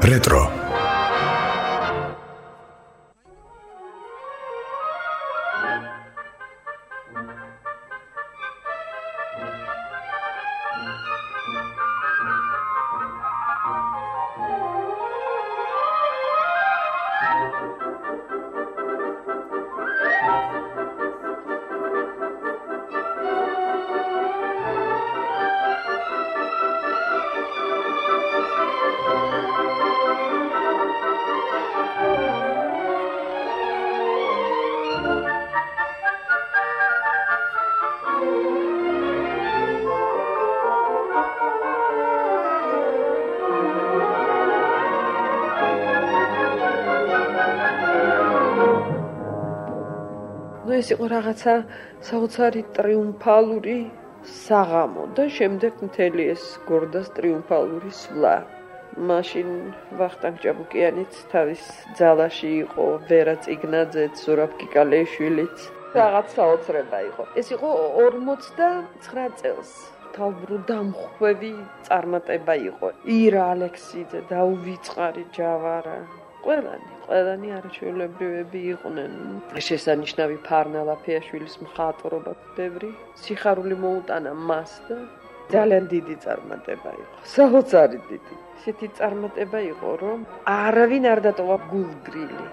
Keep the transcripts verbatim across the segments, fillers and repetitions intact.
Retro. ეს იყო რაღაცა საოცარი ტრიუმფალური საღამო და შემდეგ მთელი ეს გორდას ტრიუმფალური სვლა. მაშინ ვახტანგ ჭაბუკიანიც თავის ძალაში იყო, ვერა წიგნაძეც, ზურაბ კიკალეიშვილიც. რაღაც საოცრება იყო. ეს იყო ორმოცდაცხრა წელს. თავბრუ დამხვევი წარმატება იყო. ირა ალექსიძე, დაუვიწყარი ჯავარა. ყველანი, ყველანი არაჩვეულებრივები იყვნენ. შესანიშნავი ფარნა ლაფიაშვილის მხატვრობა, ბევრი სიხარული მოუტანა მას და ძალიან დიდი წარმატება იყო. საოცარი დიდი. ისეთი წარმატება იყო, რომ არავინ არ დატოვა გულგრილი.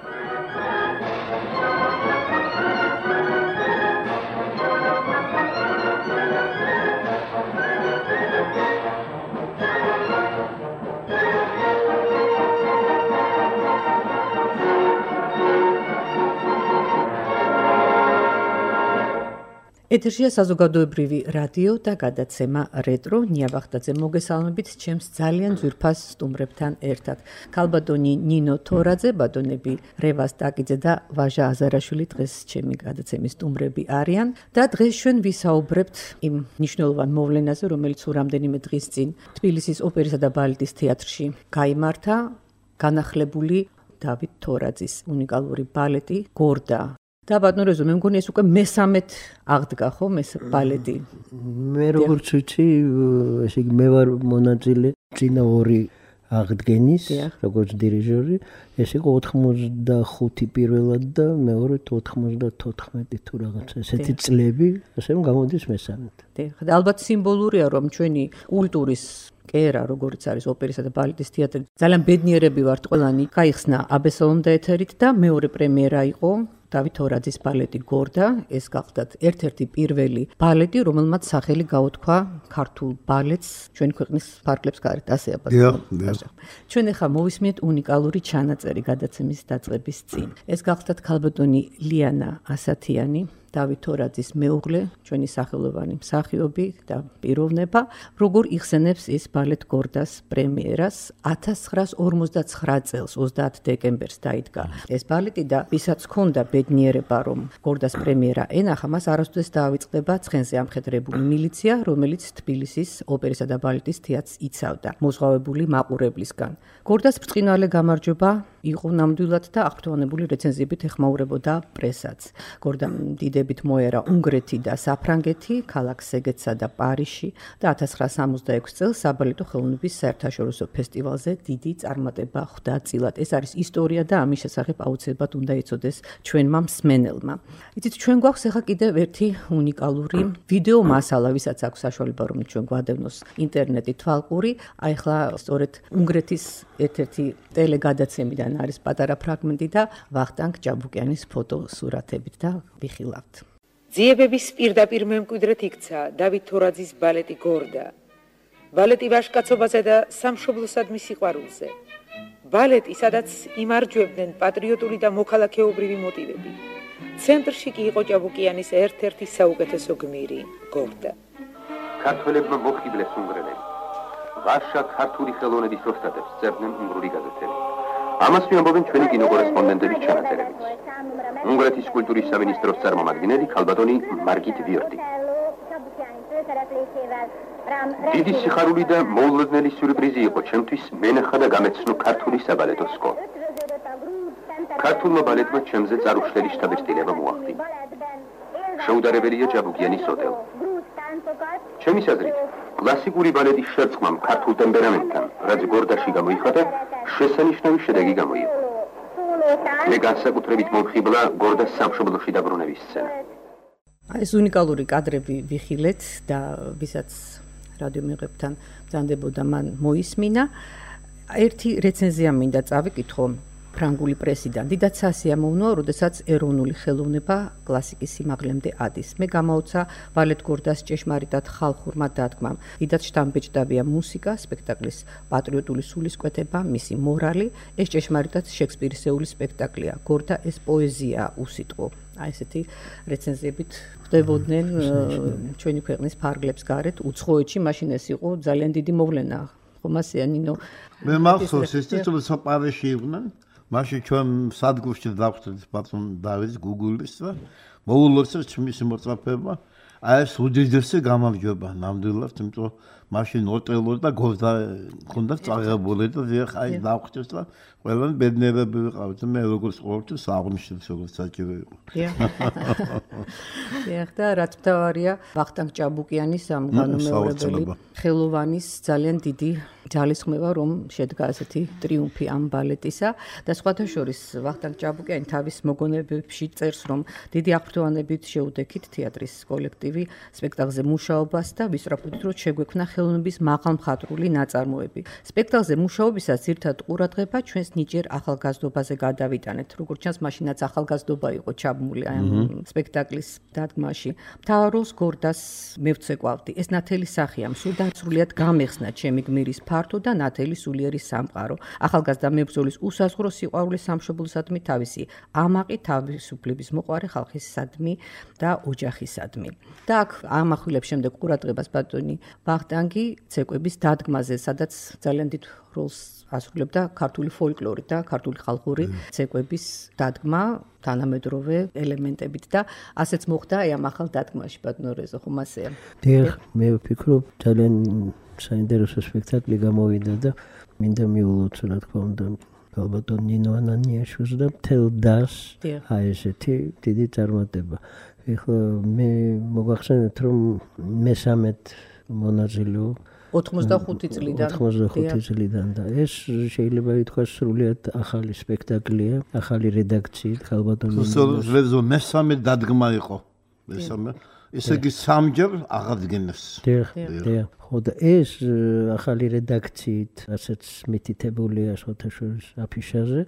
ეთერშია საზოგადოებრივი რადიო და გადაცემა რეტრო. ნია ბახტაძე მოგესალმებით ჩემს ძალიან ძვირფას სტუმრებთან ერთად. ქალბატონი ნინო თორაძე, ბატონები რევა სტაკიძე და ვაჟა აზარაშვილი დღეს ჩემი გადაცემის სტუმრები არიან და დღეს ჩვენ ვისაუბრებთ იმ მნიშვნელოვან მოვლენაზე, რომელიც რამდენიმე დღის წინ თბილისის ოპერისა და ბალეტის თეატრში გაიმართა, განახლებული დავით თორაძის უნიკალური ბალეტი გორდა. და ბატონო რეზო, მე მგონი ეს უკვე მესამედ აღდგა ხო, ეს ბალეტი? მე როგორც ვიცი, ესე იგი მე ვარ მონაწილე წინა ორი აღდგენის, როგორც დირიჟორი, ეს იყო ოთხმოცდახუთი პირველად და მეორედ ოთხმოცდათოთხმეტი თუ რაღაცა ესეთი წლები, ასე რომ გამოდის მესამედ. და ალბათ სიმბოლურია, რომ ჩვენი კულტურის კერა, როგორც არის ოპერისა და ბალეტის თეატრი, ძალიან ბედნიერები ვართ ყველანი. გაიხსნა აბესალომ და ეთერით და მეორე პრემიერა იყო დავით თორაძის ბალეტი გორდა. ეს გახლდათ ერთ-ერთი პირველი ბალეტი, რომელმაც სახელი გაუთქვა ქართულ ბალეტს ჩვენი ქვეყნის ფარგლებს გარეთ, ასე აბა. ჩვენ ახლა მოვისმინეთ უნიკალური ჩანაწერი გადაცემის დაწყების წინ. ეს გახლდათ ქალბატონი ლიანა ასათიანი, დავით თორაძის მეუღლე, ჩვენი სახელოვანი მსახიობი და პიროვნება, როგორ იხსენებს ის ბალეტ გორდას პრემიერას. ათას ცხრაას ორმოცდაცხრა წელს ოცდაათ დეკემბერს დაიდგა ეს ბალეტი და ვისაც ჰქონდა ბედნიერება, რომ გორდას პრემიერა ენახა, მას არასოდეს დაავიწყდება ცხენზე ამხედრებული მილიცია, რომელიც თბილისის ოპერისა და ბალეტის თეატრს იცავდა, მოზღვავებული მაყურებლისგან. გორდას ბრწყინვალე გამარჯვება იყო ნამდვილად და აღფრთოვანებული რეცენზიებით ეხმაურებოდა პრესაც. გორდა დიდებით მოერა უნგრეთი და საფრანგეთი, ქალაქ სეგედსა და პარიზში და ათას ცხრაას სამოცდაექვსი წელს საბალეტო ხელოვნების საერთაშორისო ფესტივალზე დიდი წარმატება ხვდა წილად. ეს არის ისტორია და ამის შესახებ აუცილებლად უნდა იცოდეს ჩვენმა მსმენელმა. იცით, ჩვენ გვაქვს ახლა კიდევ ერთი უნიკალური ვიდეო მასალა, ვისაც აქვს საშუალება, რომ ჩვენ გვადევნოს ინტერნეტი თვალყური. აი ახლა სწორედ უნგრეთის ერთ-ერთი ტელეგადაცემიდან არის პატარა ფრაგმენტი და ვახტანგ ჭაბუკიანის ფოტოსურათებით და ვიხილავთ. ძიებების პირდაპირ მემკვიდრედ იქცა დავით თორაძის ბალეტი გორდა. ბალეტი ვაჟკაცობაზე და სამშობლოსადმი სიყვარულზე. ბალეტი, სადაც იმარჯვებდნენ პატრიოტული და მოქალაქეობრივი მოტივები. ცენტრში კი იყო ჭაბუკიანის ერთ-ერთი საუკეთესო გმირი გორდა. ქართველებმა მოხიბლეს უნგრელები. ვარშა ქართული ხელოვნების ოსტატებს წერდნენ უნგრული გაზეთები. ამას მიამბობენ ჩვენი კინოკორესპონდენტების ჩანაწერებიც. უნგრეთის კულტურის სამინისტროს წარმომადგენელი ქალბატონი მარგით ვიორდი. დიდი სიხარული და მოულოდნელი სიურპრიზი იყო ჩემთვის მენახა და გამეცნო ქართული საბალეტო სკოლა. ქართულმა ბალეტმა ჩემზე წარუშლელი შთაბეჭდილება მოახდინა. შეუდარებელია ჭაბუკიანის ოტელო. ჩემის აზრით, კლასიკური ბალეტის შერწყმამ ქართულ ტემპერამენტთან, რაც გორდაში გამოიხატა, შესანიშნავი შედეგი გამოიღო. მე განსაკუთრებით მომხიბლა გორდას სამშობლოში დაბრუნების სცენა. ეს უნიკალური კადრები ვიხილეთ და ვისაც რადიო მიღებთან ბრძანდებოდა მან მოისმინა. ერთი რეცენზია მინდა წავიკითხო ფრანგული პრესიდან. დიდად სასიამოვნოა, როდესაც ეროვნული ხელოვნება კლასიკის სიმაღლემდე ადის. მე გამაოცა ვალეთ გორდას ჭეშმარიტად ხალხურმა დადგმამ. დიდად შთამბეჭდავია მუსიკა, სპექტაკლის პატრიოტული სულისკვეთება, მისი მორალი. ეს ჭეშმარიტად შექსპირისეული სპექტაკლია. გორდა ეს პოეზია უსიტყვო. აი ესეთი რეცენზიებით ხდებოდნენ ჩვენი ქვეყნის ფარგლებს გარეთ. უცხოეთში მაშინ ეს იყო ძალიან დიდი მოვლენა. ხომასია ნინო. მე მახსოვს ეს თვითონ პარიზში იყვნენ. მაშინ ჩვენ სადგურში დავხვდით ბატონ დავითს გუგულის და მოულოცეთ მისი მოწაფეება. აი ეს უდიდესი გამარჯვება ნამდვილად, იმიტომ მაშინ ოტელო და გორდა ქონდა წაღებული და აი დავხვდით და ყველანი ბედნიერები ვიყავით და მე როგორც ყოველთვის აღნიშნავს როგორც საჭირო იყო. დიახ და რაც მთავარია ვახტანგ ჭაბუკიანის ამ განმეორებელი ხელოვანის ძალიან დიდი ძალისხმევა რომ შედგა ასეთი ტრიუმფი ამ ბალეტისა და სხვათა შორის ვახტანგ ჭაბუკიანი თავის მოგონებებში წერს რომ დიდი აღფრთოვანებით შეუდექით თეატრის კოლექტივი სპექტაკლზე მუშაობას და ვისწრაფვით რომ შეგვექმნა ხელოვნების მაღალმხატვრული ნაწარმოები. სპექტაკლზე მუშაობისას ძირითადად ყურადღება ჩვენს ნიჭიერ ახალგაზრდობაზე გადავიტანეთ. როგორც ჩანს, მაშინაც ახალგაზრდობა იყო ჩაბმული ამ სპექტაკლის დადგმაში. მთავარ როლს გორდას მე ვცეკვავდი. ეს ნათელი სახეა, სულთან სრულიად გამეხსნა ჩემი გმირის ფართო და ნათელი სულიერი სამყარო. ახალგაზრდა მებრძოლის უსაზღვრო სიყვარულის სამშობლოსადმი თავისი ამაყი თავისუფლების მოყვარე ხალხისადმი და ოჯახისადმი. და აქ ამახვილებს შემდეგ ყურადღებას ბატონი ვახტანგი ცეკვების დადგმაზე, სადაც ძალიან დიდ როლს ასრულებდა ქართული ფოლკლორი და ქართული ხალხური ცეკვების დადგმა თანამედროვე ელემენტებით და ასეც მოხდა აი ამ ახალ დადგმაში ბატონო რეზო ხომასია. დიახ, მე ვფიქრობ ძალიან საინტერესო სპექტაკლი გამოვიდა და მინდა მიულოც რა თქმა უნდა ალბათ ნინო ანანიაშვილს და მთელ დას აი ესეთი დიდი წარმატება. ეხლა მე მოგახსენეთ რომ მესამედ მონაწილეო ოთხმოცდახუთი წლიდან ოთხმოცდახუთი წლიდან და ეს შეიძლება ითქვას სრულიად ახალი სპექტაკლია, ახალი რედაქციით, ხალბატონი. სულ მესამე დადგმა იყო. მესამე ესე იგი სამჯერ აღადგენს. დიახ, დიახ. ხო და ეს ახალი რედაქციით, რასაც მითითებულია სხვათა შორის აფიშაზე,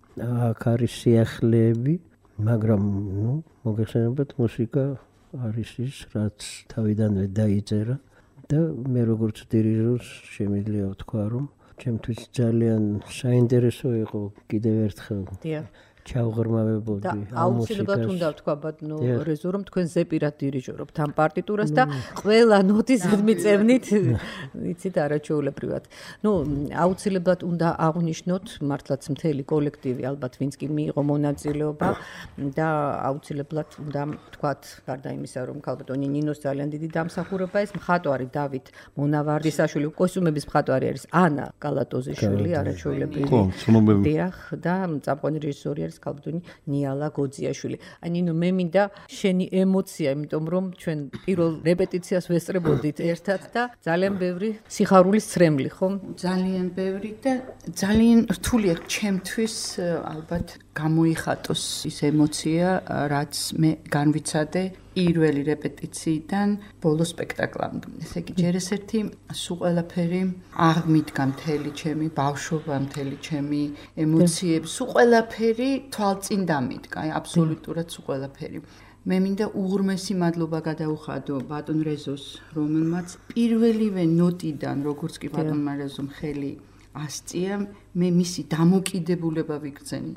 აქ არის სიახლეები, მაგრამ ნუ მოგეხსენებათ მუსიკა არის ის, რაც თავიდანვე დაიწერა. და მე როგორც დირიჟორს შემიძლია ვთქვა რომ ჩემთვის ძალიან საინტერესო იყო კიდევ ერთხელ ჩავღრმავებოდი და აუცილებლად უნდა ვთქვა ბატონო რეზო რომ თქვენ ზეპირად დირიჟორობთ ამ პარტიტურას და ყველა ნოტის მიწევნით იცით არაჩვეულებრივად. ნუ აუცილებლად უნდა აღვნიშნოთ მართლაც მთელი კოლექტივი ალბათ ვინც კი მიიღო მონაწილეობა და აუცილებლად უნდა ვთქვათ გარდა იმისა რომ ქალბატონი ნინოს ძალიან დიდი დამსახურება ეს მხატვარი დავით მონავარდისაშვილი კოსტიუმების მხატვარი არის ანა კალატოზიშვილი არაჩვეულებრივი. დიახ და წამყვანი რეჟისორი არის ქალბატონი ნიალა გოძიაშვილი. აი ნინო მე მინდა შენი ემოცია, იმიტომ რომ ჩვენ პირველ რეპეტიციას ვესწრებოდით ერთად და ძალიან ბევრი სიხარულის ცრემლი, ხო? ძალიან ბევრი და ძალიან რთულია ჩემთვის ალბათ გამოიხატოს ის ემოცია, რაც მე განვიცადე პირველი რეპეტიციიდან ბოლო სპექტაკლამდე. ესე იგი ჯერ ეს ერთი სულ ყველაფერი აღმიდგა მთელი ჩემი ბავშვობა, მთელი ჩემი ემოციები, სულ ყველაფერი თვალწინ დამიდგა, აი აბსოლუტურად სულ ყველაფერი. მე მინდა უღრმესი მადლობა გადაუხადო ბატონ რეზოს, რომელმაც პირველივე ნოტიდან, როგორც კი ბატონმა რეზომ ხელი ასწია, მე მისი დამოკიდებულება ვიგრძენი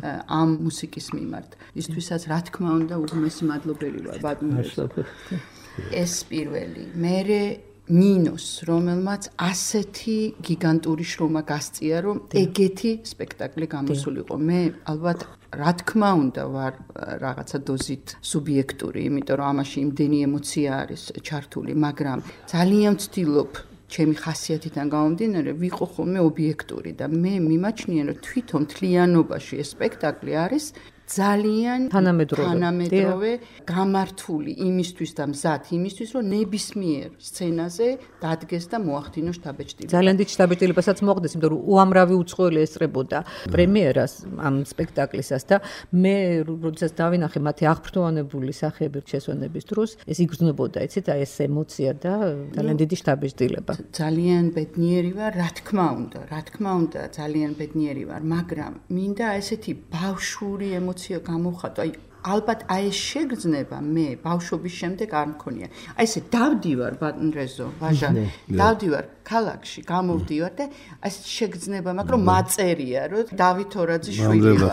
ამ მუსიკის მიმართ. ისთვისაც რა თქმა უნდა უღრმესი მადლობელი ვარ ბატონ რეზო. ეს პირველი. მერე ნინოს, რომელმაც ასეთი გიგანტური შრომა გასწია, რომ ეგეთი სპექტაკლი გამოსულიყო. მე ალბათ რა თქმა უნდა ვარ რაღაცა დოზით სუბიექტური, იმიტომ რომ ამაში იმდენი ემოცია არის ჩართული, მაგრამ ძალიან ვცდილობ ჩემი ხასიათიდან გამომდინარე ვიყო ხოლმე ობიექტური და მე მიმაჩნია რომ თვითონ მთლიანობაში ეს სპექტაკლი არის ძალიან თანამედროვე თანამედროვე გამართული იმისთვის და მზად იმისთვის, რომ ნებისმიერ სცენაზე დადგეს და მოახდინოს შთაბეჭდილება. ძალიან დიდ შთაბეჭდილებასაც მოხდეს, იმიტომ რომ უამრავი უცხოელი ესწრებოდა პრემიერას ამ სპექტაკლისას და მე როდესაც დავინახე მათი აღფრთოვანებული სახეების შესვენების დროს, ეს იგრძნობოდა, იცით, აი ეს ემოცია და ძალიან დიდი შთაბეჭდილება. ძალიან ბედნიერი ვარ, რა თქმა უნდა, რა თქმა უნდა, ძალიან ბედნიერი ვარ, მაგრამ მინდა ესეთი ბავშვური ემოცია გამოვხატო. აი ალბათ აი ეს შეგრძნება მე ბავშვობის შემდეგ არ მქონია. აი ესე დავდივარ ბატონრეზო, ვაჟა, დავდივარ ქალაქში, გამოვდივარ და აი ეს შეგრძნება, მაგრამ მაწერია, რომ დავით ორაძის შვილი ვარ.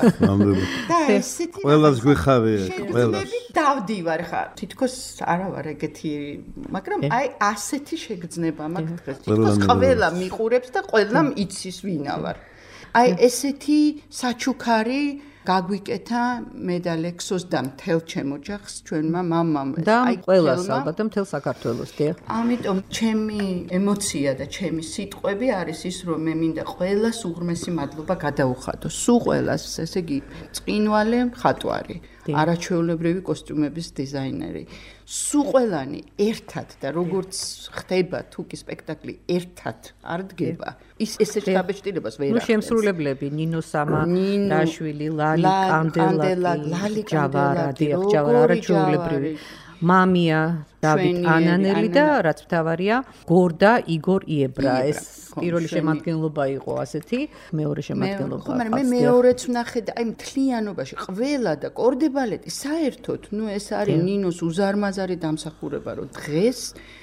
და ესეთი ყველას გვიხავია, ყველას. დავდივარ ხარ. თითქოს არა ვარ ეგეთი, მაგრამ აი ასეთი შეგრძნება მაქვს დღეს. თითქოს ყველა მიყურებს და ყველამ იცის ვინა ვარ. აი ესეთი საჩუქარი გაგვიკეთა მე და ლექსოს და მთელ ჩემ ოჯახს ჩვენმა მამამ და ყველას ალბათ და მთელ საქართველოს დიახ. ამიტომ ჩემი ემოცია და ჩემი სიტყვები არის ის რომ მე მინდა ყველას უღრმესი მადლობა გადაუხადო. სულ ყველას, ესე იგი წინვალე მხატვარი, არაჩვეულებრივი კოსტიუმების დიზაინერი. სულ ყველანი ერთად და როგორც ხდება თუ კი სპექტაკლი ერთად არ დგება. ის ესე შთაბეჭდილებას ვერ ახდენს. ნუ შემსრულებლები ნინო სამარაშვილი, ლალი კანდელაკი, ჯავარა, დიახ, ჯავარა არაჩვეულებრივი. მამია დავით ანანელი და რაც მთავარია გორდა იგორ იებრა. ეს პირველი შემადგენლობა იყო ასეთი, მეორე შემადგენლობა. მაგრამ მე მეორეც ვნახე და აი მთლიანობაში ყველა და კორდე ბალეტი საერთოდ, ნუ ეს არის ნინოს უზარმაზარი დამსახურება, რომ დღეს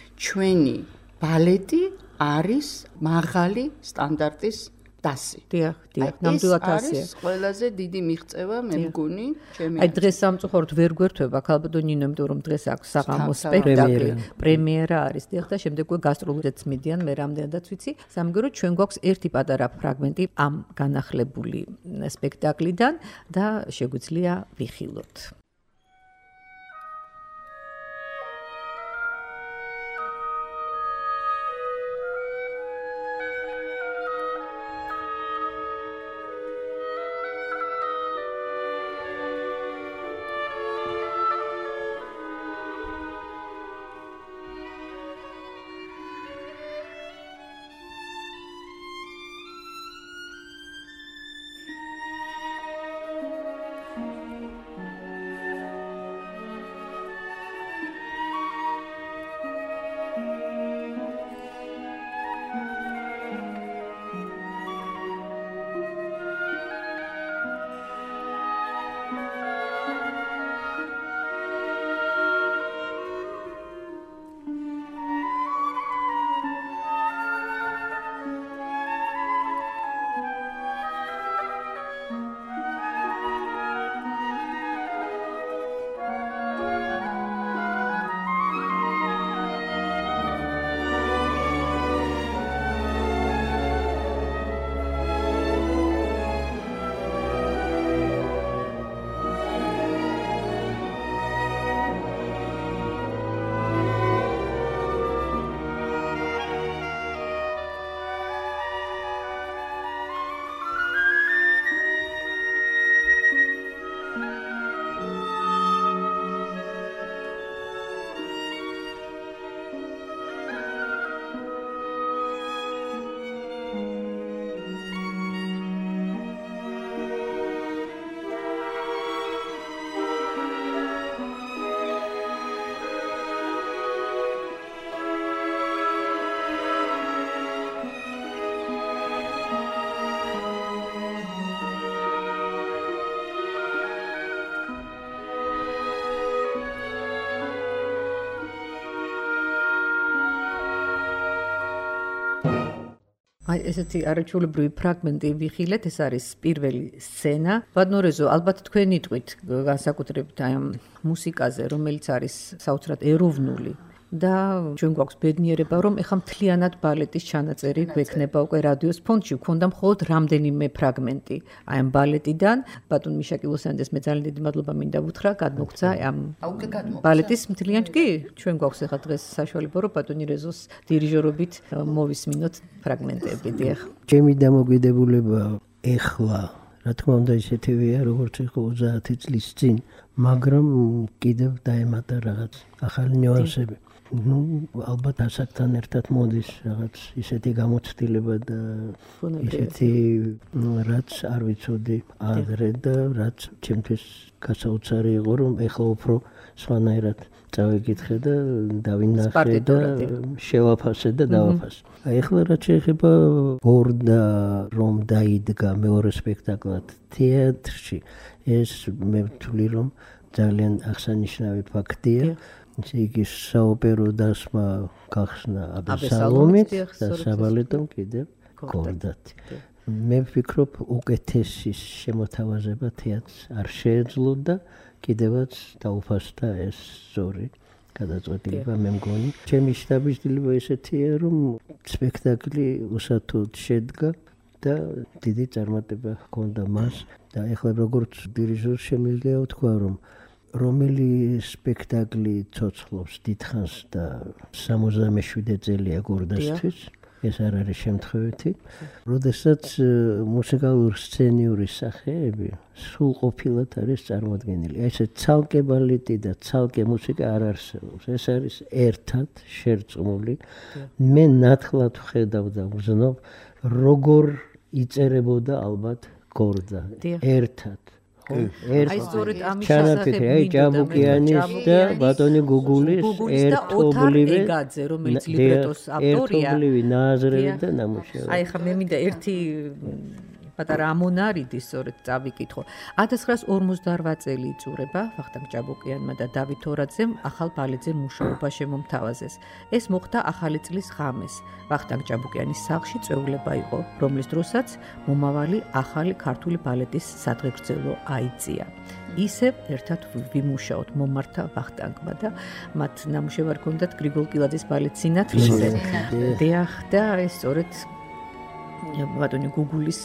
ჩვენი ბალეტი არის მაღალი სტანდარტის დასი. დიახ, დიახ, ნამდვილად ასეა. ეს ყველაზე დიდი მიღწევა მე მგონი, ჩემი. აი დღეს სამწუხაროდ ვერ გვერთვება ქალბატონო ნინო, იმიტომ რომ დღეს აქვს საღამოს სპექტაკლი, პრემიერა არის, დიახ და შემდეგ უკვე გასტროლურიც მიდიან, მე რამდენადაც ვიცი. სამგერო ჩვენ გვაქვს ერთი პატარა ფრაგმენტი ამ განახლებული სპექტაკლიდან და შეგვიძლია ვიხილოთ. აი ესეთი არაჩვეულებრივი ფრაგმენტი ვიხილეთ, ეს არის პირველი სცენა. ბატონრეზო, ალბათ თქვენ იტყვით განსაკუთრებით აი ამ მუსიკაზე, რომელიც არის საოცრად ეროვნული და ჩვენ გვაქვს ბედნიერება, რომ ეხა მთლიანად ბალეტის ჩანაწერი გვექნება უკვე რადიოს ფონდში, გვქონდა მხოლოდ რამდენიმე ფრაგმენტი აი ამ ბალეტიდან. ბატონ მიშა კილოსანიძეს მე ძალიან დიდი მადლობა მინდა ვუთხრა, გადმოგცა ამ ბალეტის მთლიან კი ჩვენ გვაქვს ეხა დღეს საშუალება, რომ ბატონი რეზოს დირიჟორობით მოვისმინოთ ფრაგმენტები, დიახ. ჩემი დამოუკიდებულება ეხლა რა თქმა უნდა ისეთივეა როგორც იყო ოცდაათი წლის წინ, მაგრამ კიდევ დაემატა რაღაც ახალი ნიუანსები. ну ალბათ ასაკთან ერთად მოდის რაღაც ისეთი გამოცდილება და ისეთი რაც არ ვიცოდი ადრე და რაც ჩემთვის გასაოცარი იყო რომ ეხლა უფრო სხვანაირად წავიკითხე და დავინახე და შევაფასე და დავაფასე. აი ეხლა რაც შეეხება გორდა რომ დაიდგა მეორე სპექტაკლად თეატრში ეს მე ვთვლი რომ ძალიან აღსანიშნავი ფაქტია. იგი საოპერო დასმა გახსნა აბესალომით და საბალეტომ კიდევ გორდათი. მე ვფიქრობ უკეთესი შემოთავაზება თეატრს არ შეეძლო და კიდევაც დაუფასდა ეს ზორი გადაწყვეტილება მე მგონი. ჩემი შთაბეჭდილება ესეთია რომ სპექტაკლი უსათოდ შედგა და დიდი წარმატება ჰქონდა მას და ეხლა როგორც დირიჟორს შემიძლია ვთქვა რომ რომელი სპექტაკლი ცოცხლობს დიდხანს და სამოცდამეშვიდე წელია გორდასთვის ეს არ არის შემთხვევითი როდესაც მუსიკალური სცენიური სახეები სულ ყოფილად არის წარმოდგენილი ესე ცალკე ბალეტი და ცალკე მუსიკა არ არსებობს ეს არის ერთად შერწყმული მე ნათლად ვხედავ და ვზნობ როგორ იწერებოდა ალბათ გორდა ერთად აი სწორედ ამის შესახებ აი ჯაბუკიანის და ბატონი გუგულის ერთობლივი ეგაძე რომელიც ლიბრეტოს ავტორია ერთობლივი ნაზრები და ნამუშევარი აი ხა მე მინდა ერთი პატარა ამონარიდი სწორედ წავიკითხო ათას ცხრაას ორმოცდაორვა წელი იწურება ვახტანგ ჯაბუკიანმა და დავით თორაძემ ახალ ბალეტზე მუშაობა შემომთავაზეს ეს მოხდა ახალი წლის ღამეს ვახტანგ ჯაბუკიანის სახლში წვეულება იყო რომლის დროსაც მომავალი ახალი ქართული ბალეტის სადღეგრძელო აიწია ისევ ერთად ვიმუშაოთ მომართა ვახტანგმა და მათ ნამუშევარი ჰქონდათ გრიგოლ კილაძის ბალეტ სინათლეზე დიახ და ეს სწორედ ბატონი გუგულის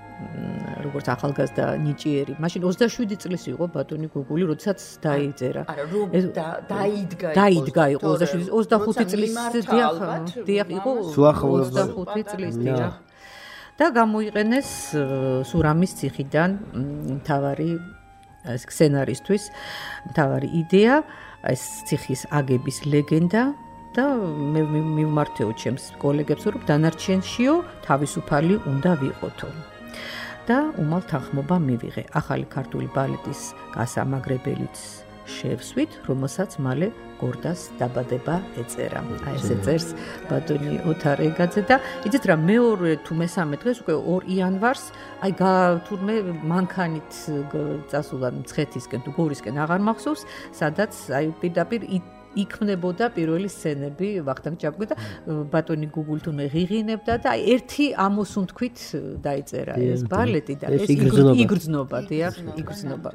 როგორც ახალგაზრდა ნიჭიერი. მაშინ ოცდაშვიდი წლის იყო ბატონი გუგული, როდესაც დაიწერა. არა, რომ დაიდგა იყო. დაიდგა იყო ოცდაშვიდი, ოცდახუთი წლის დიახ, დიახ იყო ოცდახუთი წლის დიახ. და გამოიყენეს სურამის ციხიდან მთავარი სცენარისტვის მთავარი იდეა, ეს ციხის აგების ლეგენდა და მე მივმართეო ჩემს კოლეგებს, რომ დანარჩენშიო თავისუფალი უნდა ვიყოთო. და უმალ თანხმობა მივიღე ახალი ქართული ბალეტის გასამაგრებელიც შევსვით, რომელსაც მალე გორდას დაბადება ეწერა. აი ესე წერს ბატონი ოთარ ეგაძე და იცით რა მეორე თუ მესამე დღეს უკვე ორ იანვარს აი თურმე მანქანით წასულა მცხეთისკენ თუ გორისკენ აღარ მახსოვს, სადაც აი პირდაპირ იქმნებოდა პირველი სცენები ვახტანგ ჯაბუკი და ბატონი გუგული თურმე ღიღინებდა და აი ერთი ამოსუნთქვით დაიწერა ეს ბალეტი და ეს იგრძნობა დიახ იგრძნობა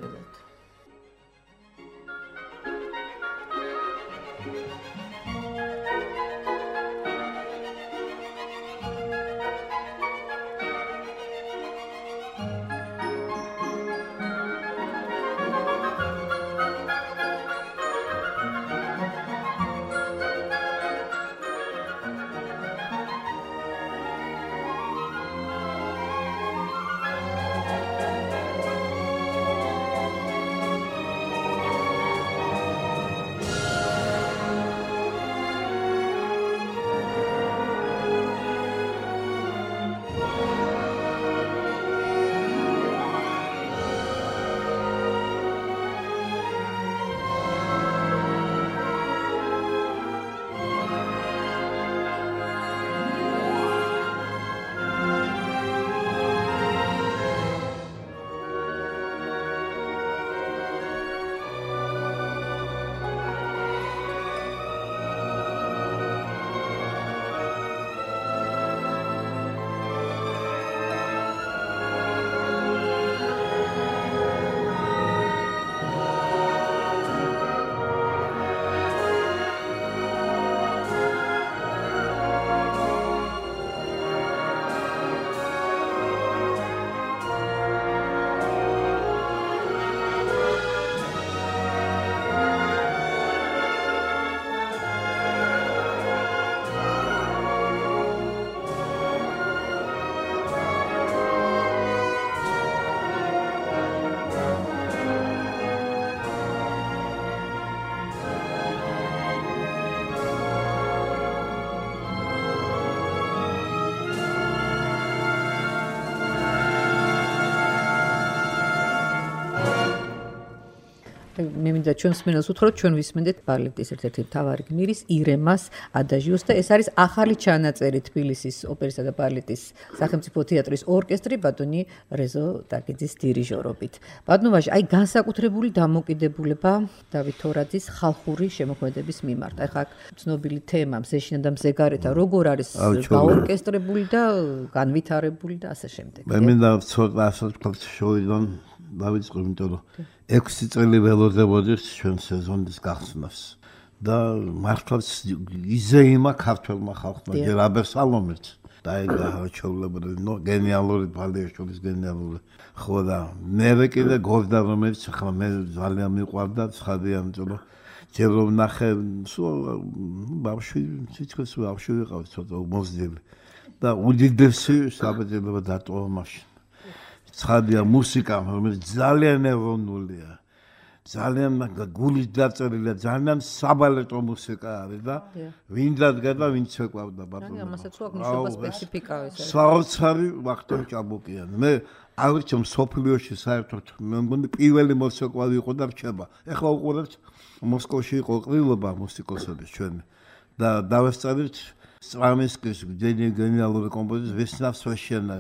მე მინდა ჩვენს მენელს უთხროთ, ჩვენ ვისმენდეთ ბალეტის ერთ-ერთი მთავარი გმირის ირემას ადაჟიოს და ეს არის ახალი ჩანაწერი თბილისის ოპერისა და ბალეტის სახელმწიფო თეატრის ორკესტრი ბატონი რეზო დაგიძის დირიჟორობით. ბატონო ვაჟი, აი განსაკუთრებული დამოკიდებულება დავით თორაძის ხალხური შემოქმედების მიმართ. აი ხა ცნობილი თემა მზეშინა და მზეგარეთა როგორ არის გაორკესტრებული და განვითარებული და ასე შემდეგ. მე მინდა ცოტა ასეთ ფაქტს შევიდონ დავიწყო, იმიტომ რომ ექვსი წელი ველოდებოდი ჩვენ სეზონის გახსნას და მართლაც იზეიმა ქართველმა ხალხმა ჯერ აბესალომეც დაიგა ჩვეულებრივი ნო გენიალური ბალეშოვის გენიალური ხო და მე კიდე გორდა რომელიც ხა მე ძალიან მიყვარდა ცხადია, იმიტომ რომ ჯერ რომ ნახე სულ ბავშვი სიცხეს ბავშვი ვიყავ ცოტა მომზდილი და უდიდესი საბეჭდილება დატოვა მაშინ. ცხადია მუსიკა, რომელიც ძალიან ეროვნულია. ძალიან გულით დაწერილი, ძალიან საბალეტო მუსიკა არის და ვინ დადგა და ვინც ეკვავდა ბატონო. ამასაც აქვს ნიშნობა სპეციფიკა ეს. საოცარი ვახტანგ ჭაბუკიანი. მე ავირჩევ სოფლიოში საერთოდ მე მგონი პირველი მოსაკვავი იყო და რჩება. ეხლა უყურებთ მოსკოვში იყო ყრილობა მუსიკოსების ჩვენი და დავესწრებით სტრამინსკის გენიალური კომპოზიტორი ვესნავს ვაშენა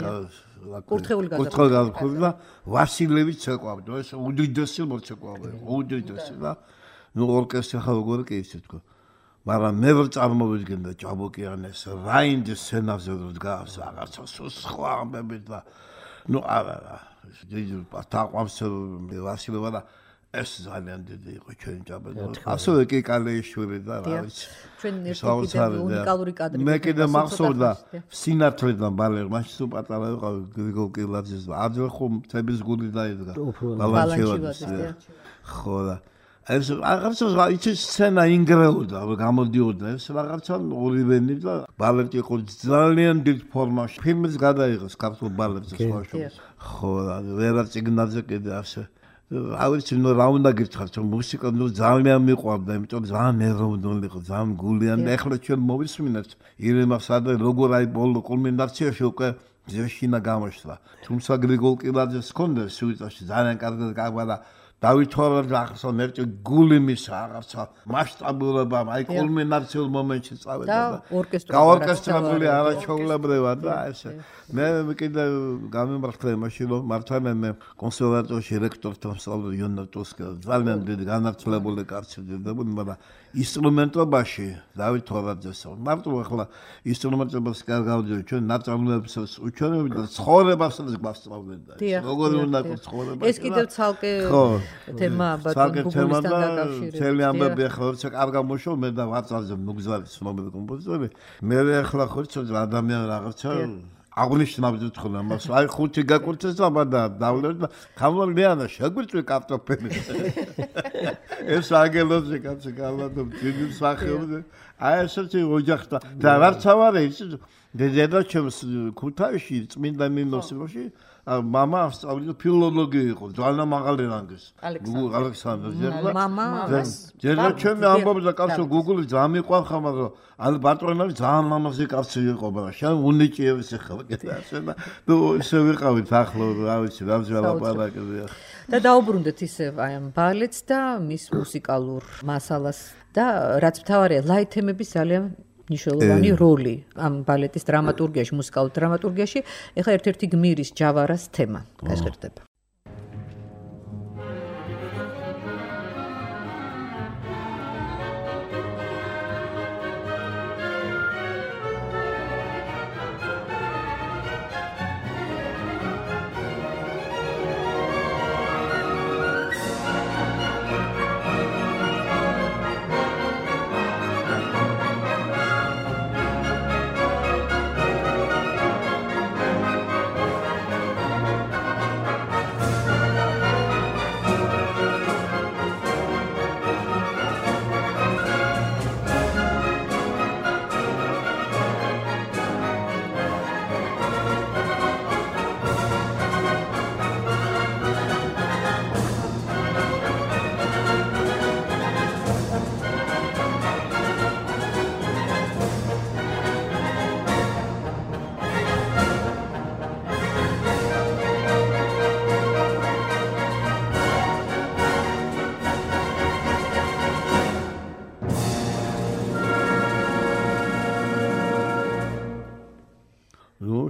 კურთხეული გაზაფხული და ვასილევიც ეკვავდა ეს უდიდესი მოცეკვავი უდიდესი და ნუ ორკესტრი ხა როგორ კი ისე თქო მაგრამ მე ვერ წარმოვიდგენდა ჭაბუკიანეს რაინდის სცენაზე რომ დგას რაღაცა სხვა ამბები და ნუ არა დიდი თაყვანს ვასილევა და ეს ძალიან დიდი იყო ჩვენი ჭაბუკი ასევე კი კალეიშვილი და რა ვიცი ჩვენ ერთ-ერთი უნიკალური კადრი მე კიდე მახსოვდა სინათლედან ბალერ მაშინ სულ პატარა იყო გრიგოლ კილაძის აძვე ხო მთების გული დაიდგა ბალანჩევაძის ხო და ეს რაღაცა ის სცენა ინგრეოდა გამოდიოდა ეს რაღაცა ორივენი და ბალეტი იყო ძალიან დიდ ფორმაში ფილმიც გადაიღეს ქართულ ბალეტზე სხვა ხო და ვერა ციგნაძე კიდე ასე ავიცი ნუ რა უნდა გითხრათ რომ მუსიკა ნუ ძალიან მიყვარდა იმიტომ ძალიან ეროვნული იყო ძალიან გულიანი და ეხლა ჩვენ მოვისმინეთ ირემასა და როგორ აი ბოლო კულმინაციაში უკვე ზეშინა გამოშლა თუმცა გრიგოლ კილაძეს ჰქონდა სუიტაში ძალიან კარგად გაგვადა დავით თორაძე ახსო მერტი გული მის რაღაცა მასშტაბურობა აი კულმინაციულ მომენტში წავედა და გაორკესტრებული არაჩვეულებრივად და ესე მე კიდე გამიმართლა იმაში რომ მართლა მე კონსერვატორიაში რექტორთან ვსწავლობდი იონატოვსკი ძალიან დიდი განათლებული კაცი დიდებული მაგრამ ინსტრუმენტებაში დავით თორაძეს მარტო ახლა ინსტრუმენტებს კარგავდი ჩვენ ნაწარმოებს უჩვენებდი და ცხოვრებასაც გვასწავლებდა როგორ უნდა ცხოვრება ეს კიდევ ცალკე თემა ბატონ გუგულისთან დაკავშირებით მთელი ამბები ახლა როცა კარგა მოშო მე და ვაწალზე მუგზავრის ცნობილი კომპოზიტორი მე ახლა ხორცო ადამიანი რაღაცა აღნიშნავდი თქო ამას აი ხუთი გაკურთხეს და და დავლევდი და გამოლიანა შეგვიწვი კარტოფილი ეს აგელოზე კაცი გალადო დიდი სახეობზე აი ესეთი ოჯახთა და რაც ავარე ის დედა ჩემს ქუთაისში წმინდა ნინოსში мама ავსწავლიდა ფილოლოგია იყო ძალიან მაღალი რანგის ალექსანდრე ზერლა мама ზერლა ჩემი ამბობდა კაცო გუგული ძალიან მიყვარხა მაგრამ ალ ბატრონავი ძალიან მამაზი კაცი იყო მაგრამ შენ უნიჭიევის ხარ კიდე და ნუ ისე ვიყავით ახლა რა ვიცი რამზე ლაპარაკია და დაუბრუნდეთ ისევ აი ამ ბალეტს და მის მუსიკალურ მასალას და რაც მთავარია ლაითემების ძალიან ნიშნულოვანი როლი ამ ბალეტის დრამატურგიაში, მუსიკალურ დრამატურგიაში, ეხლა ერთ-ერთი გმირის ჯავარას თემა გასხერდება.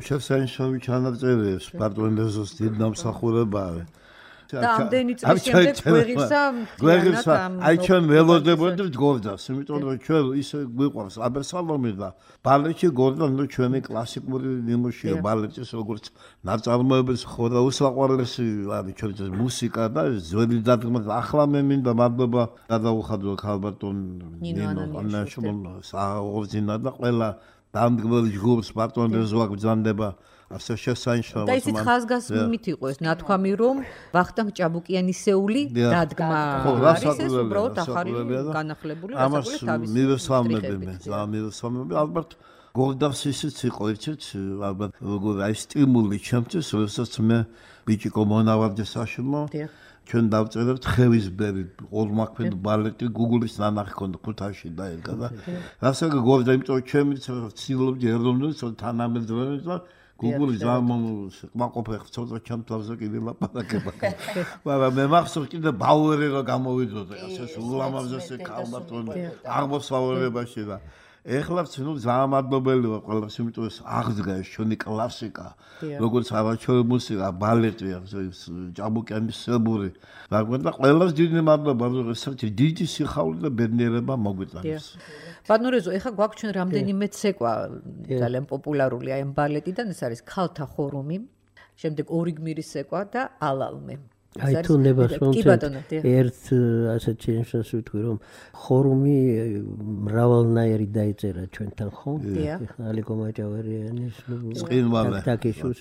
შესანიშნავი ჩანაწერია სპარტონეზოს დიდ დამსახურებაა. და ამდენი წლის შემდეგ გვეღირსა გვეღირსა აი ჩვენ ველოდებოდი გორდას, იმიტომ რომ ჩვენ ისე გვიყვარს აბესალომი და ბალეტი გორდა ნუ ჩვენი კლასიკური ნიმუშია ბალეტის როგორც ნაწარმოების ხოდა უსაყვარლესი არის ჩვენი მუსიკა და ძველი დადგმა ახლა მე მინდა მადლობა გადაუხადო ქალბატონ ნინო ანაშმონ საორზინა და ყველა დამდგმელი ჯგუფს სპარტონეზო აგზანდება ასე შესანიშნავად და ისიც ხაზგასმით იყო ეს ნათქვამი რომ ვახტანგ ჭაბუკიანისეული დადგმა არის ეს უბრალოდ ახალი განახლებული რასაკვირველია ამას მივესალმები მე ზა მივესალმები ალბათ გორდას ისიც იყო ერთ-ერთ ალბათ როგორ აი სტიმული ჩემთვის როდესაც მე ბიჭი კომონავარდი საშინო ჩვენ დავწერებთ ხევისბერი ორმაკვეთო ბალეტი გუგლის ნანახი ქონდა ქუთაისში და ეგა და რასაც გორდა იმიტომ ჩემი ცდილობდი ეროვნულს თანამედროვე და გუგული ზამონ მაყოფე ცოტა ჩემთავზე კიდე ლაპარაკება. მაგრამ მე მახსოვს კიდე ბაუერი რო გამოვიდოდა ასე ულამაზესი ქალბატონი აღმოსავლეთში და ეხლაც ნუ ზამადობელი ვარ ყველას იმიტომ ეს აღდგა ეს ჩვენი კლასიკა როგორც ავაჩოე მუსიკა ბალეტი ჭაბუკიანის სებური მაგრამ და ყველას დიდი მადლობა რომ ესეთი დიდი სიხაული და ბედნიერება მოგვიტანეს. ბატონო ეხა გვაქვს ჩვენ რამდენიმე ცეკვა ძალიან პოპულარული აი ამ ბალეტიდან ეს არის ქალთა ხორუმი შემდეგ ორი გმირის ცეკვა და ალალმე აი თუ ნებას მომწევთ ერთ ასეთ ჩემს ვიტყვი რომ ხორუმი მრავალნაირი დაიწერა ჩვენთან ხო ალიკო მაჭავერიანის წინვალე თაკიშუს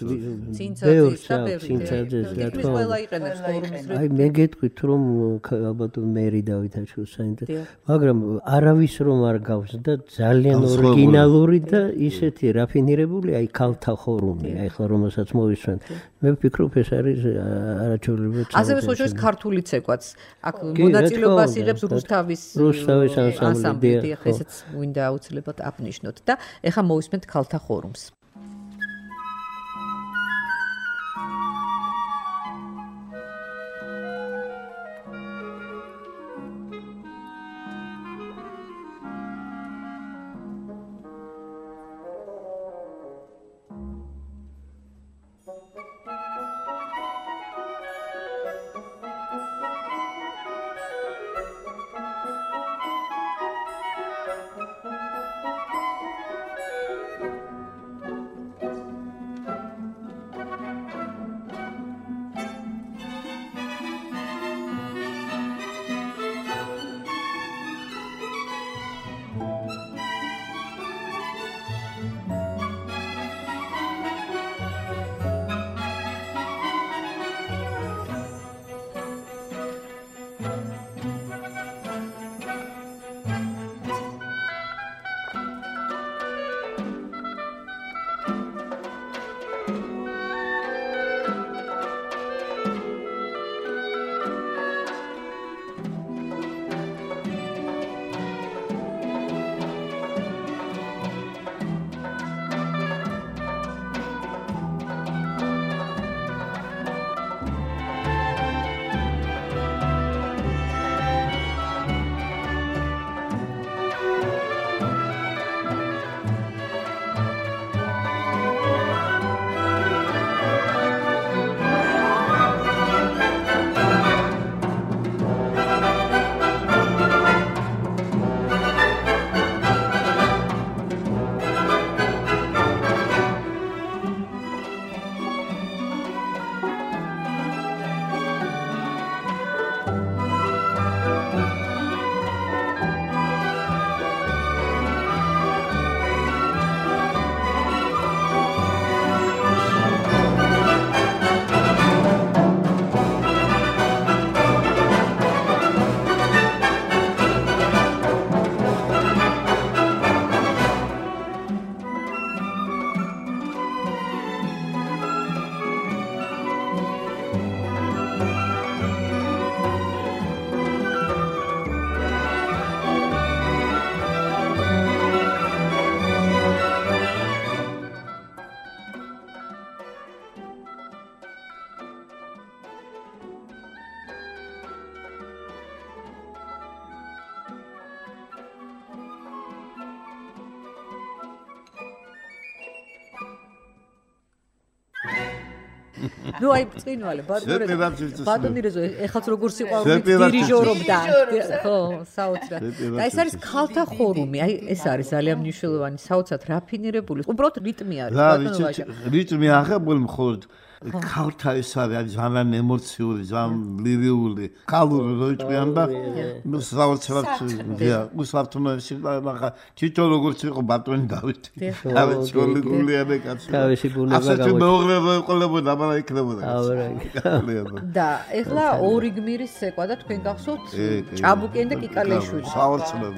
ცინცაძეს რა თქმა უნდა აი მე გეტყვით რომ ალბათ მერი დავითაჩოს საინტერესო მაგრამ არავის რომ არ გავს და ძალიან ორიგინალური და ისეთი რაფინირებული აი ქალთა ხორუმი აი ხო რომელსაც მოვისვენ მე ვფიქრობ ეს არის არაჩვეულებრივი ასევე სოჭოს ქართული ცეკვაც აქ მონაწილეობას იღებს რუსთავის რუსთავის ანსამბლი ესეც მინდა აუცილებლად აღნიშნოთ და ეხა მოვისმენთ ქალთა ხორუმს ნუ აი წინვალე სვეტი რა ბატონი ძირს ბატონი რეზო ეხაც როგორ სიყვარული სვეტი რა დირიჟორობდა ხო საოცრად სვეტი რა და ეს არის ქალთა ხორუმი აი ეს არის ძალიან მნიშვნელოვანი საოცრად რაფინირებული უბრალოდ რიტმი არის რა ბატონო ვაჟა რიტმი აღებული მხოლოდ ქალთა ეს არის ძალიან ემოციური ძალიან ლირიული ქალური რიტმიან და ნუ საოცრად დია უსაფრთხოების მაგა თვითონ როგორც იყო ბატონი დავითი დავით გულიანი კაცი თავისი ბუნება ასეთი მეუღლე ყოლებოდა მაგრამ იქნებოდა აბა და ეხლა ორი გმირის სეკვა და თქვენ გახსოვთ ჭაბუკიანი და კიკალეშვილი საოცრად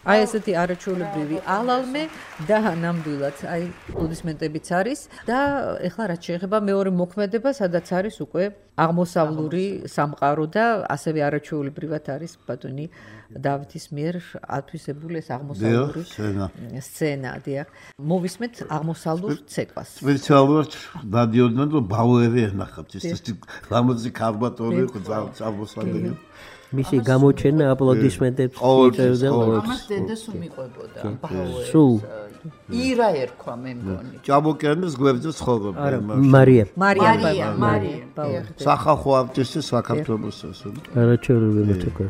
აი ესეთი არაჩვეულებრივი ალალმე და ნამდვილად აი აპლოდისმენტებიც არის და ეხლა რაც შეეხება მეორე მოქმედება, სადაც არის უკვე აღმოსავლური სამყარო და ასევე არაჩვეულებრივად არის ბატონი დავითის მიერ ათვისებული ეს აღმოსავლური სცენა, დიახ. მოვისმენთ აღმოსავლურ ცეკვას. სპეციალურად დადიოდნენ რომ ბაუერი ენახათ ეს რამოძი ქალბატონი აღმოსავლური მისი გამოჩენა აპლოდისმენტებს იწევდა ამას დედას უმიყვებოდა ბაუერი. სულ ირა ერქვა მე მგონი. ჭაბუკიანის გვერდზე ცხოვრობდა. მარია. მარია, მარია. სახალხო არტისტი საქართველოს. არაჩვეულებრივი მოცეკვე.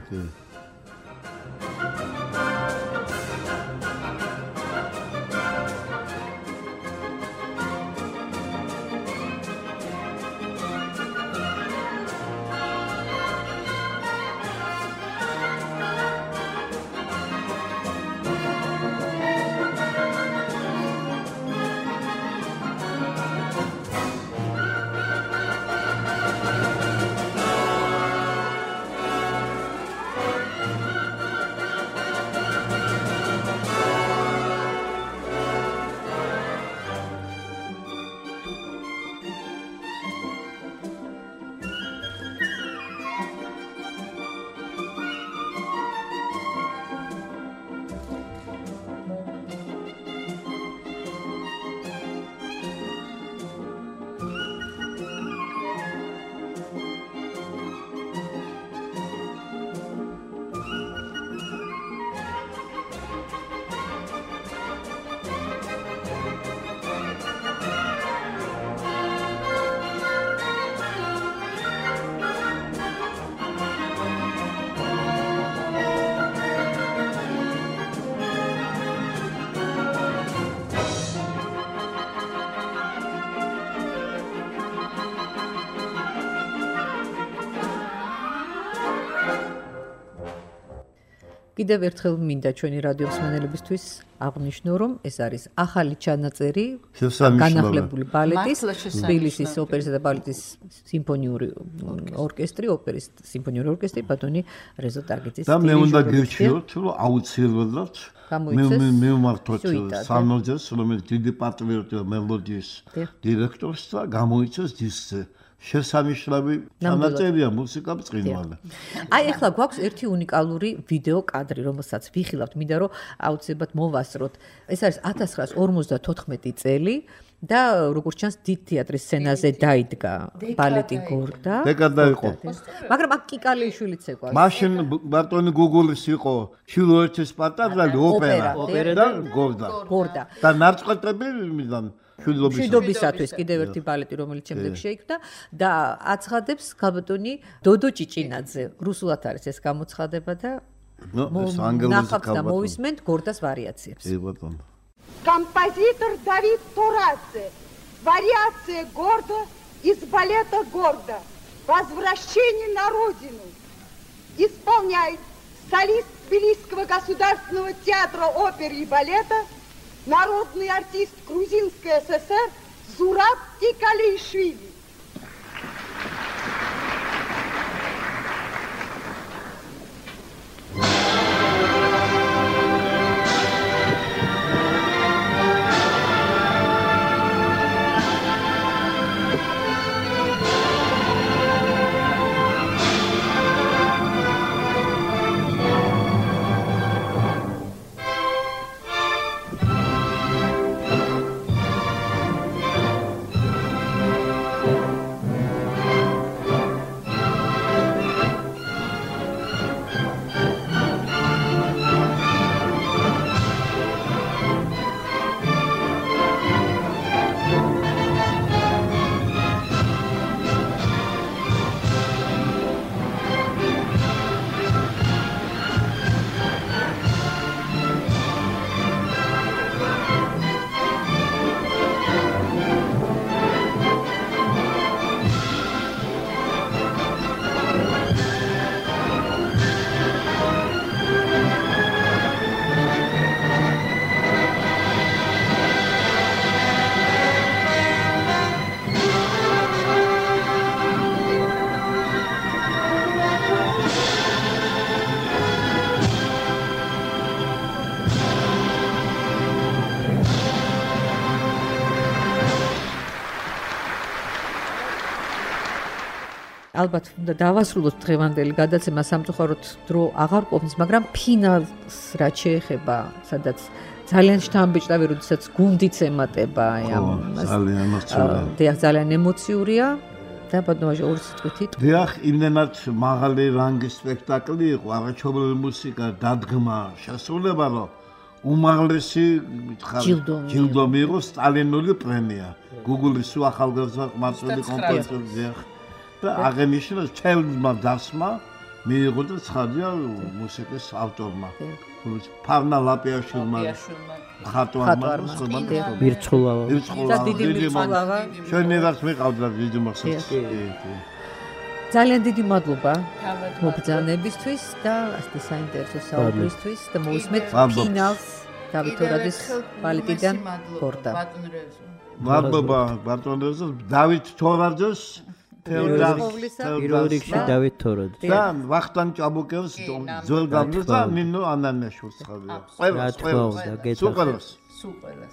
კიდევ ერთხელ მინდა ჩვენი რადიო მსმენელებისთვის აღნიშნო, რომ ეს არის ახალი ჩანაწერი განახლებული ბალეტის თბილისის ოპერისა და ბალეტის სიმფონიური ორკესტრი, ოპერის სიმფონიური ორკესტრი ბატონი რეზო ტაგიძის. და მე უნდა გირჩიოთ, რომ აუცილებლად მე მე მართოთ სამოძეს, რომელიც დიდი პატრიოტია მელოდიის დირექტორს და გამოიწეს დისკზე. შესანიშნავი ჩანაწერია მუსიკა ბრწყინვალე. აი ახლა გვაქვს ერთი უნიკალური ვიდეო კადრი, რომელსაც ვიხილავთ, მინდა რომ აუცილებლად მოვასწროთ. ეს არის ათას ცხრაას ორმოცდათოთხმეტი წელი და როგორც ჩანს დიდ თეატრის სცენაზე დაიდგა ბალეტი გორდა. დეკადა იყო. მაგრამ აქ კიკალიშვილიც ეყვა. მაშინ ბატონი გუგულის იყო ჩილოეთის პატარალი ოპერა და გორდა. გორდა. და ნარწყოტები მიდან მშვიდობისათვის კიდევ ერთი ბალეტი, რომელიც შემდეგ შეიქმნა და აცხადებს ქალბატონი დოდო ჭიჭინაძე. რუსულად არის ეს გამოცხადება და ნახავთ და მოვისმენთ გორდას ვარიაციებს. Композитор Давид Торадзе. Вариация горда из балета «Гордо». Возвращение на родину. Исполняет солист Тбилисского государственного театра оперы и балета, народный артист Грузинской ССР Зураб Тикалишвили. ალბათ უნდა დავასრულოთ დღევანდელი გადაცემა სამწუხაროდ დრო აღარ ყოფნის, მაგრამ ფინალს რაც შეეხება, სადაც ძალიან შთამბეჭდავი, როდესაც გუნდიც ემატება აი ამ ძალიან ემოციურია. დიახ, ძალიან ემოციურია და ბატონო ორი სიტყვით იტყვი. დიახ, იმდენად მაღალი რანგის სპექტაკლი იყო, აღაჩობილი მუსიკა, დადგმა, შესრულება, რომ უმაღლესი ჯილდო მიიღო სტალინური პრემია. გუგულის ახალგაზრდა მარტივი კომპოზიტორი დიახ. და აღენიშნა ჩელმა დასმა მიიღო და ცხადია მუსიკის ავტორმა. ფარნა ლაპიაშვილმა ხატვარმა მირცხულავა და დიდი მირცხულავა ჩვენერაც მიყავდა დიდი მოსახლე. ძალიან დიდი მადლობა მობრძანებისთვის და ასეთი საინტერესო საუბრისთვის და მოусმეთ ფინალს დავით თორაძის ბალეტიდან გორდა. მადლობა ბატონ რეზო დავით თორაძეს პირველ რიგში დავით თორაძე და ვახტანგ ჭაბუკელს ძველ გაბლოს და ნინო ანანაშვილს ხარია. ყველას ყველას სუპერს სუპერს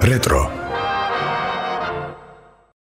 Retro.